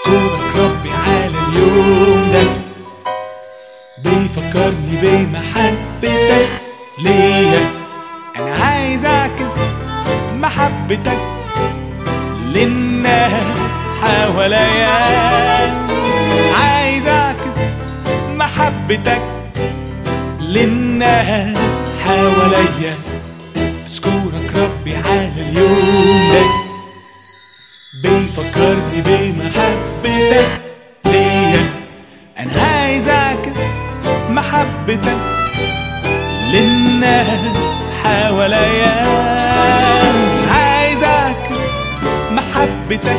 أشكرك ربي على اليوم ده، بيفكرني بمحبتك ليا. أنا عايز أعكس محبتك للناس حواليا، عايز أعكس محبتك للناس حواليا. أشكرك ربي على اليوم ده، بيفكرني بمحبتك ليا. أنا عايز أعكس محبتك للناس حواليا، عايز أعكس محبتك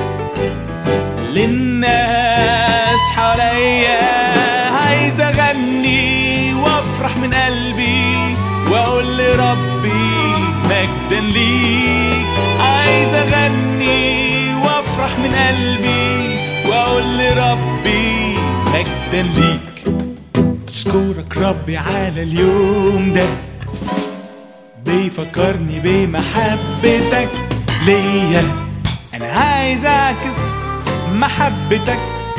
للناس حواليا. عايز أغني وأفرح من قلبي وأقول لربي مجدا ليك. عايز أغني وأفرح من قلبي وأقول لربي مجدا ليك. أشكرك ربي على اليوم ده، بيفكرني بمحبتك ليا. أنا عايز أعكس محبتك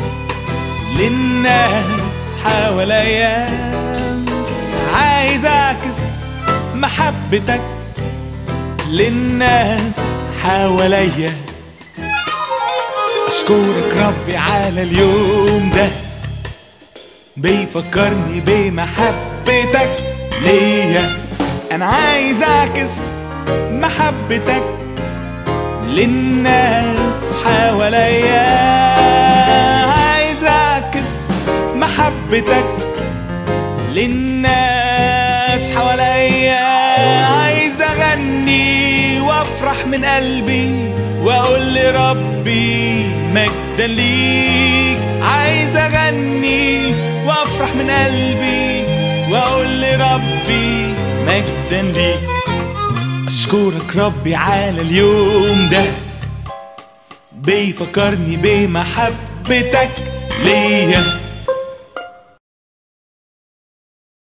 للناس حواليا، عايز أعكس محبتك للناس حواليا. أشكرك ربي على اليوم ده، بيفكرني بمحبتك ليا. أنا عايز أعكس محبتك للناس حواليا، عايز أعكس محبتك للناس حواليا. عايز أغني وأفرح من قلبي وأقول لربي مجدا ليك. عايز أغني وأفرح من قلبي وأقول لربي مجدا ليك. أشكرك ربي على اليوم ده، بيفكرني بمحبتك ليا.